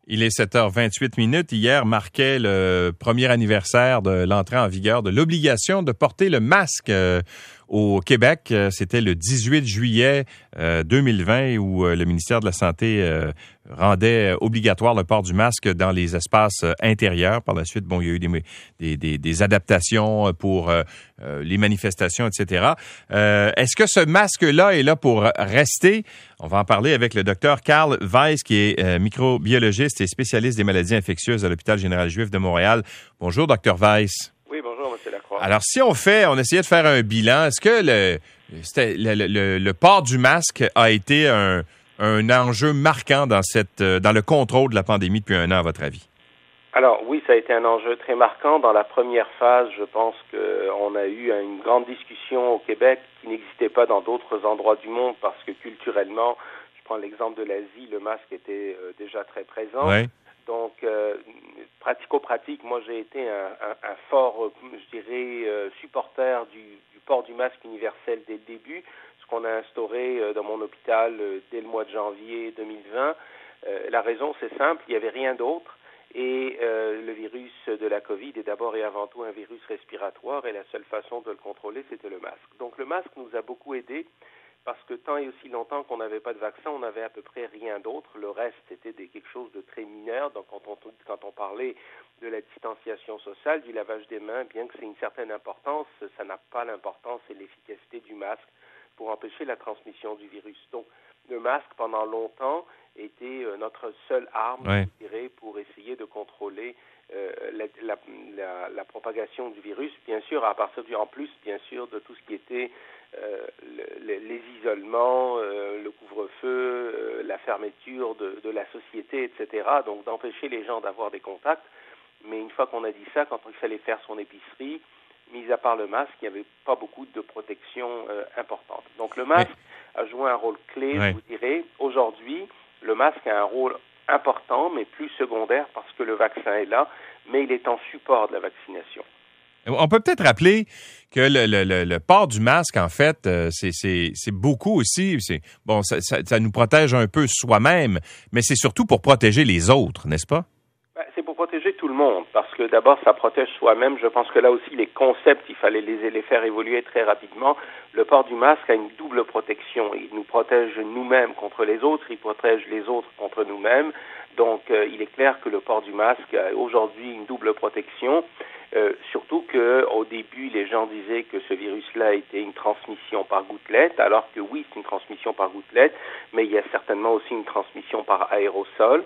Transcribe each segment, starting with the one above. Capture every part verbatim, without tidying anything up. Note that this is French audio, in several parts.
Il est sept heures vingt-huit minutes. Hier marquait le premier anniversaire de l'entrée en vigueur de l'obligation de porter le masque euh, au Québec. C'était le dix-huit juillet euh, deux mille vingt où euh, le ministère de la Santé euh, rendait obligatoire le port du masque dans les espaces euh, intérieurs. Par la suite, bon, il y a eu des, des, des, des adaptations pour euh, euh, les manifestations, et cetera. Euh, est-ce que ce masque-là est là pour rester? On va en parler avec le docteur Carl Weiss, qui est euh, microbiologiste et spécialiste des maladies infectieuses à l'Hôpital général juif de Montréal. Bonjour, docteur Weiss. Oui, bonjour, M. Lacroix. Alors, si on fait, on essayait de faire un bilan, est-ce que le, c'était, le, le, le port du masque a été un, un enjeu marquant dans, cette, dans le contrôle de la pandémie depuis un an, à votre avis? Alors, oui, ça a été un enjeu très marquant. Dans la première phase, je pense qu'on a eu une grande discussion au Québec qui n'existait pas dans d'autres endroits du monde parce que culturellement, je prends l'exemple de l'Asie, le masque était euh, déjà très présent. Oui. Donc, euh, pratico-pratique, moi j'ai été un, un, un fort, je dirais, euh, supporter du, du port du masque universel dès le début, ce qu'on a instauré euh, dans mon hôpital euh, dès le mois de janvier deux mille vingt. Euh, la raison, c'est simple, il n'y avait rien d'autre. Et euh, le virus de la COVID est d'abord et avant tout un virus respiratoire et la seule façon de le contrôler, c'était le masque. Donc le masque nous a beaucoup aidés parce que tant et aussi longtemps qu'on n'avait pas de vaccin, on n'avait à peu près rien d'autre. Le reste, c'était des, quelque chose de très mineur. Donc quand on, quand on parlait de la distanciation sociale, du lavage des mains, bien que c'est une certaine importance, ça n'a pas l'importance et l'efficacité du masque pour empêcher la transmission du virus. Donc le masque, pendant longtemps, était euh, notre seule arme, Ouais. je dirais, pour essayer de contrôler euh, la, la, la, la propagation du virus, bien sûr, à partir du, en plus, bien sûr, de tout ce qui était euh, le, le, les isolements, euh, le couvre-feu, euh, la fermeture de, de la société, et cetera. Donc, d'empêcher les gens d'avoir des contacts. Mais une fois qu'on a dit ça, quand il fallait faire son épicerie, mis à part le masque, il n'y avait pas beaucoup de protection euh, importante. Donc, le masque a joué un rôle clé, Ouais. je vous dirais. Aujourd'hui, le masque a un rôle important, mais plus secondaire parce que le vaccin est là, mais il est en support de la vaccination. On peut peut-être rappeler que le, le, le, le port du masque, en fait, euh, c'est, c'est, c'est beaucoup aussi. C'est, bon, ça, ça, ça nous protège un peu soi-même, mais c'est surtout pour protéger les autres, n'est-ce pas? Ben, c'est pour protéger tout le monde, parce que d'abord, ça protège soi-même. Je pense que là aussi, les concepts, il fallait les, les faire évoluer très rapidement. Le port du masque a une double protection. Il nous protège nous-mêmes contre les autres, il protège les autres contre nous-mêmes. Donc, euh, il est clair que le port du masque a aujourd'hui une double protection, euh, surtout qu'au début, les gens disaient que ce virus-là était une transmission par gouttelette, alors que oui, c'est une transmission par gouttelette, mais il y a certainement aussi une transmission par aérosol.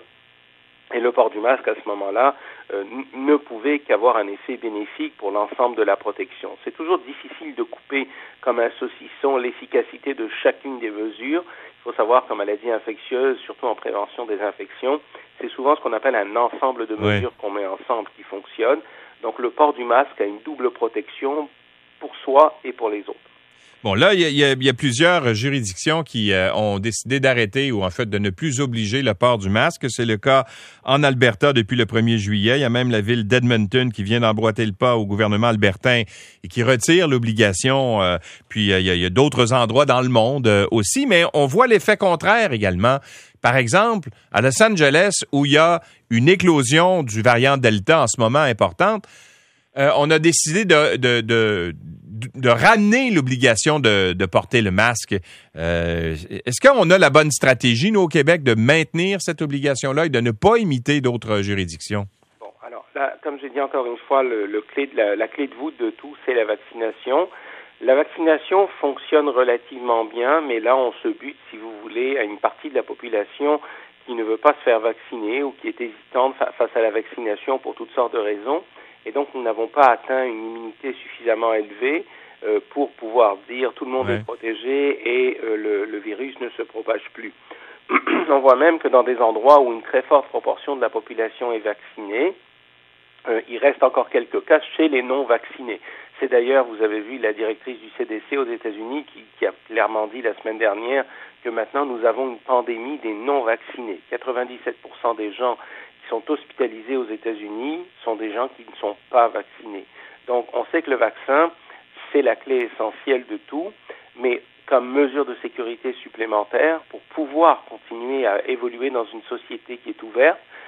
Et le port du masque, à ce moment-là, euh, n- ne pouvait qu'avoir un effet bénéfique pour l'ensemble de la protection. C'est toujours difficile de couper comme un saucisson l'efficacité de chacune des mesures. Il faut savoir qu'en maladie infectieuse, surtout en prévention des infections, c'est souvent ce qu'on appelle un ensemble de mesures Oui. qu'on met ensemble qui fonctionne. Donc le port du masque a une double protection pour soi et pour les autres. Bon, là, il y a, il y a, il y a plusieurs juridictions qui euh, ont décidé d'arrêter ou en fait de ne plus obliger le port du masque. C'est le cas en Alberta depuis le premier juillet. Il y a même la ville d'Edmonton qui vient d'emboîter le pas au gouvernement albertain et qui retire l'obligation. Euh, puis euh, il y a, il y a d'autres endroits dans le monde euh, aussi, mais on voit l'effet contraire également. Par exemple, à Los Angeles, où il y a une éclosion du variant Delta en ce moment importante, euh, on a décidé de, de, de, de ramener l'obligation de, de porter le masque. Euh, est-ce qu'on a la bonne stratégie, nous, au Québec, de maintenir cette obligation-là et de ne pas imiter d'autres juridictions? Bon, alors là, comme j'ai dit encore une fois, le, le clé de la, la clé de voûte de tout, c'est la vaccination. La vaccination fonctionne relativement bien, mais là, on se bute, si vous voulez, à une partie de la population qui ne veut pas se faire vacciner ou qui est hésitante fa- face à la vaccination pour toutes sortes de raisons. Et donc, nous n'avons pas atteint une immunité suffisamment élevée euh, pour pouvoir dire tout le monde Ouais. est protégé et euh, le, le virus ne se propage plus. On voit même que dans des endroits où une très forte proportion de la population est vaccinée, euh, il reste encore quelques cas chez les non-vaccinés. C'est d'ailleurs, vous avez vu la directrice du C D C aux États-Unis qui, qui a clairement dit la semaine dernière que maintenant nous avons une pandémie des non-vaccinés. quatre-vingt-dix-sept pour cent des gens qui sont hospitalisés aux États-Unis sont des gens qui ne sont pas vaccinés. Donc on sait que le vaccin, c'est la clé essentielle de tout, mais comme mesure de sécurité supplémentaire pour pouvoir continuer à évoluer dans une société qui est ouverte, qui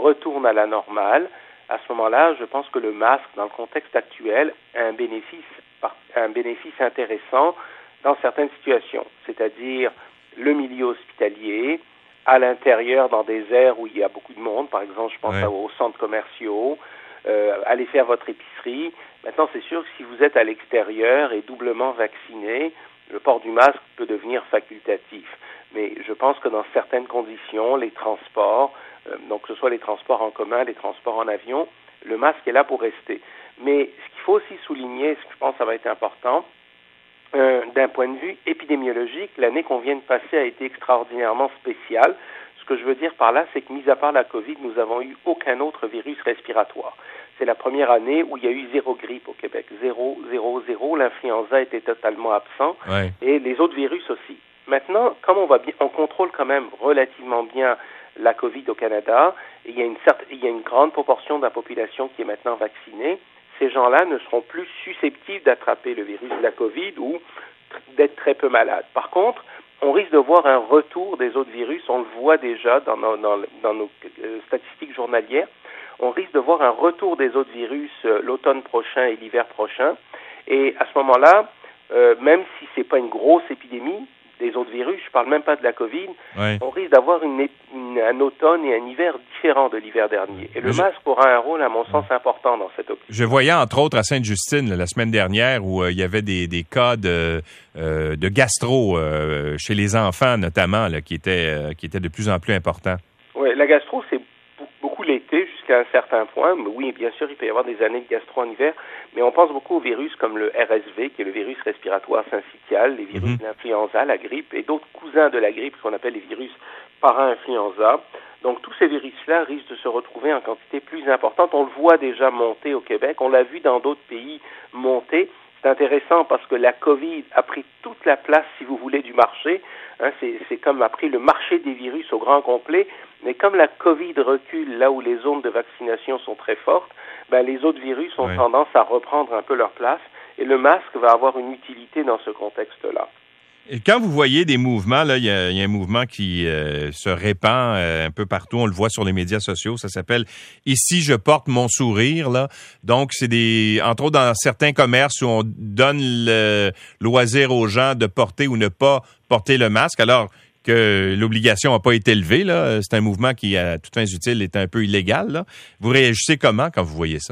retourne à la normale, à ce moment-là, je pense que le masque, dans le contexte actuel, a un bénéfice, un bénéfice intéressant dans certaines situations, c'est-à-dire le milieu hospitalier, à l'intérieur, dans des aires où il y a beaucoup de monde, par exemple, je pense ouais. aux centres commerciaux, euh, aller faire votre épicerie. Maintenant, c'est sûr que si vous êtes à l'extérieur et doublement vacciné, le port du masque peut devenir facultatif. Mais je pense que dans certaines conditions, les transports, euh, donc que ce soit les transports en commun, les transports en avion, le masque est là pour rester. Mais ce qu'il faut aussi souligner, ce que je pense que ça va être important, euh, d'un point de vue épidémiologique, l'année qu'on vient de passer a été extraordinairement spéciale. Ce que je veux dire par là, c'est que mis à part la COVID, nous n'avons eu aucun autre virus respiratoire. C'est la première année où il y a eu zéro grippe au Québec. Zéro, zéro, zéro. L'influenza était totalement absent Ouais. et les autres virus aussi. Maintenant, comme on va bien, on contrôle quand même relativement bien la COVID au Canada, et il y a une certaine, il y a une grande proportion de la population qui est maintenant vaccinée. Ces gens-là ne seront plus susceptibles d'attraper le virus de la COVID ou d'être très peu malades. Par contre, on risque de voir un retour des autres virus. On le voit déjà dans nos, dans, dans nos euh, statistiques journalières. On risque de voir un retour des autres virus euh, l'automne prochain et l'hiver prochain. Et à ce moment-là, euh, même si c'est pas une grosse épidémie des autres virus, je parle même pas de la COVID, Ouais. on risque d'avoir une, une, un automne et un hiver différents de l'hiver dernier. Et le je... masque aura un rôle, à mon sens, important dans cette optique. Je voyais, entre autres, à Sainte-Justine, là, la semaine dernière, où euh, il y avait des, des cas de, euh, de gastro euh, chez les enfants, notamment, là, qui, étaient, euh, qui étaient de plus en plus importants. Oui, la gastro, c'est beaucoup l'été jusqu'à un certain point. Mais oui, bien sûr, il peut y avoir des années de gastro en hiver, mais on pense beaucoup aux virus comme le R S V, qui est le virus respiratoire syncytial, les virus mm-hmm. de l'influenza, la grippe, et d'autres cousins de la grippe qu'on appelle les virus para-influenza. Donc, tous ces virus-là risquent de se retrouver en quantité plus importante. On le voit déjà monter au Québec. On l'a vu dans d'autres pays monter. C'est intéressant parce que la COVID a pris toute la place, si vous voulez, du marché. Hein, c'est, c'est comme a pris le marché des virus au grand complet. Mais comme la COVID recule là où les zones de vaccination sont très fortes, ben, les autres virus ont ouais. tendance à reprendre un peu leur place. Et le masque va avoir une utilité dans ce contexte-là. Et quand vous voyez des mouvements, là, il y a, y a un mouvement qui euh, se répand euh, un peu partout. On le voit sur les médias sociaux. Ça s'appelle « Ici, je porte mon sourire ». Là. Donc, c'est des, entre autres, dans certains commerces où on donne le loisir aux gens de porter ou ne pas porter le masque, alors que l'obligation n'a pas été levée. Là. C'est un mouvement qui, à toutes fins utiles, est un peu illégal. Là. Vous réagissez comment quand vous voyez ça?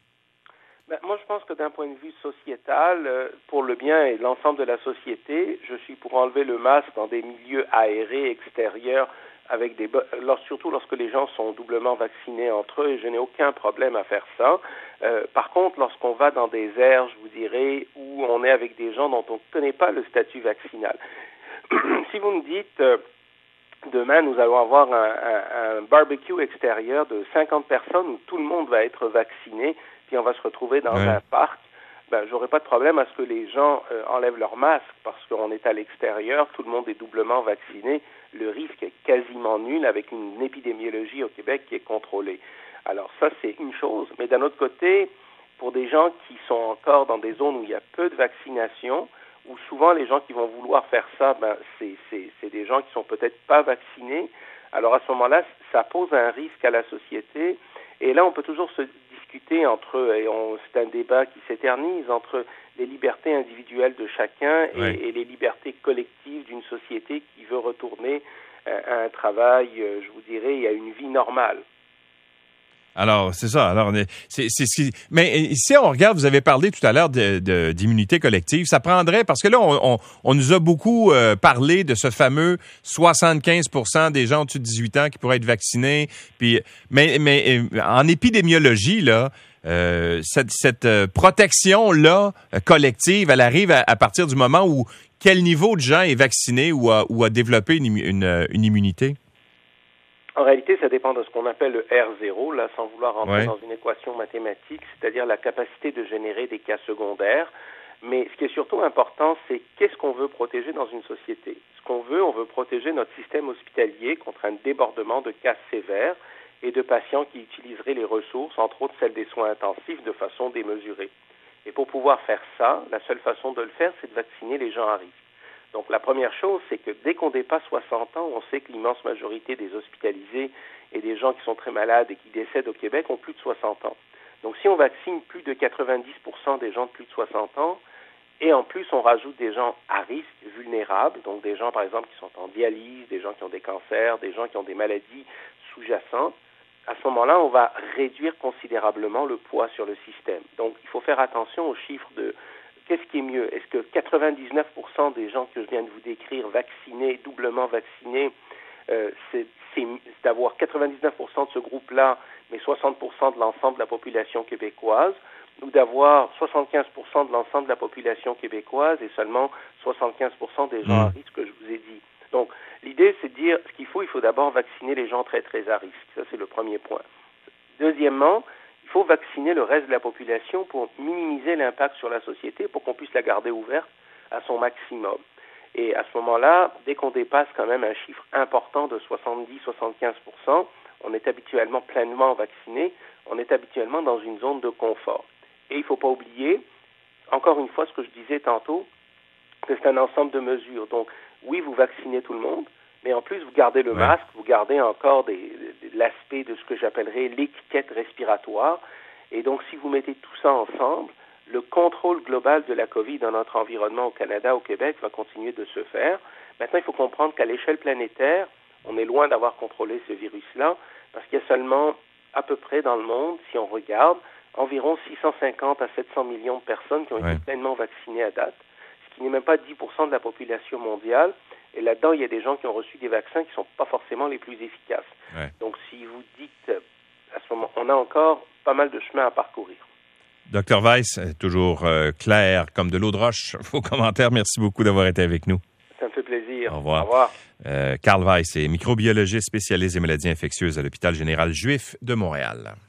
Ben, moi, je pense que d'un point de vue sociétal, euh, pour le bien et l'ensemble de la société, je suis pour enlever le masque dans des milieux aérés, extérieurs, avec des, lors, surtout lorsque les gens sont doublement vaccinés entre eux, et je n'ai aucun problème à faire ça. Euh, par contre, lorsqu'on va dans des aires, je vous dirais, où on est avec des gens dont on ne connaît pas le statut vaccinal. Si vous me dites... Euh, Demain, nous allons avoir un, un, un barbecue extérieur de cinquante personnes où tout le monde va être vacciné, puis on va se retrouver dans ouais. un parc. Ben, j'aurais pas de problème à ce que les gens euh, enlèvent leur masque parce qu'on est à l'extérieur, tout le monde est doublement vacciné. Le risque est quasiment nul avec une épidémiologie au Québec qui est contrôlée. Alors ça, c'est une chose. Mais d'un autre côté, pour des gens qui sont encore dans des zones où il y a peu de vaccination, où souvent les gens qui vont vouloir faire ça, ben c'est, c'est, c'est des gens qui sont peut-être pas vaccinés. Alors à ce moment-là, ça pose un risque à la société. Et là, on peut toujours se discuter entre, et on, c'est un débat qui s'éternise, entre les libertés individuelles de chacun et, oui. et les libertés collectives d'une société qui veut retourner à un travail, je vous dirais, et à une vie normale. Alors, c'est ça. Alors, c'est, c'est, c'est, mais si on regarde, vous avez parlé tout à l'heure de, de, d'immunité collective, ça prendrait, parce que là, on, on, on nous a beaucoup euh, parlé de ce fameux soixante-quinze pour cent des gens au-dessus de dix-huit ans qui pourraient être vaccinés. Puis, mais, mais en épidémiologie, là, euh, cette, cette protection-là collective, elle arrive à, à partir du moment où quel niveau de gens est vacciné ou a, ou a développé une, une, une immunité? En réalité, ça dépend de ce qu'on appelle le R zéro, là, sans vouloir rentrer ouais. dans une équation mathématique, c'est-à-dire la capacité de générer des cas secondaires. Mais ce qui est surtout important, c'est qu'est-ce qu'on veut protéger dans une société. Ce qu'on veut, on veut protéger notre système hospitalier contre un débordement de cas sévères et de patients qui utiliseraient les ressources, entre autres celles des soins intensifs, de façon démesurée. Et pour pouvoir faire ça, la seule façon de le faire, c'est de vacciner les gens à risque. Donc, la première chose, c'est que dès qu'on dépasse soixante ans, on sait que l'immense majorité des hospitalisés, et des gens qui sont très malades et qui décèdent au Québec ont plus de soixante ans. Donc si on vaccine plus de quatre-vingt-dix pour cent des gens de plus de soixante ans, et en plus on rajoute des gens à risque, vulnérables, donc des gens par exemple qui sont en dialyse, des gens qui ont des cancers, des gens qui ont des maladies sous-jacentes, à ce moment-là, on va réduire considérablement le poids sur le système. Donc il faut faire attention aux chiffres de qu'est-ce qui est mieux. Est-ce que quatre-vingt-dix-neuf pour cent des gens que je viens de vous décrire, vaccinés, doublement vaccinés, euh, c'est, c'est, c'est d'avoir quatre-vingt-dix-neuf pour cent de ce groupe-là, mais soixante pour cent de l'ensemble de la population québécoise, ou d'avoir soixante-quinze pour cent de l'ensemble de la population québécoise et seulement soixante-quinze pour cent des gens à risque que je vous ai dit. Donc, l'idée, c'est de dire ce qu'il faut, il faut d'abord vacciner les gens très, très à risque. Ça, c'est le premier point. Deuxièmement, il faut vacciner le reste de la population pour minimiser l'impact sur la société, pour qu'on puisse la garder ouverte à son maximum. Et à ce moment-là, dès qu'on dépasse quand même un chiffre important de soixante-dix à soixante-quinze pour cent, on est habituellement pleinement vacciné, on est habituellement dans une zone de confort. Et il ne faut pas oublier, encore une fois, ce que je disais tantôt, que c'est un ensemble de mesures. Donc, oui, vous vaccinez tout le monde, mais en plus, vous gardez le ouais. masque, vous gardez encore des, de, de l'aspect de ce que j'appellerais l'étiquette respiratoire. Et donc, si vous mettez tout ça ensemble, le contrôle global de la COVID dans notre environnement au Canada, au Québec, va continuer de se faire. Maintenant, il faut comprendre qu'à l'échelle planétaire, on est loin d'avoir contrôlé ce virus-là, parce qu'il y a seulement, à peu près dans le monde, si on regarde, environ six cent cinquante à sept cents millions de personnes qui ont ouais. été pleinement vaccinées à date, ce qui n'est même pas dix pour cent de la population mondiale. Et là-dedans, il y a des gens qui ont reçu des vaccins qui ne sont pas forcément les plus efficaces. Ouais. Donc, si vous dites, à ce moment, on a encore pas mal de chemin à parcourir. Docteur Weiss, toujours euh, clair comme de l'eau de roche. Vos commentaires, merci beaucoup d'avoir été avec nous. Ça me fait plaisir. Au revoir. Au revoir. Euh, Carl Weiss est microbiologiste spécialiste des maladies infectieuses à l'Hôpital général juif de Montréal.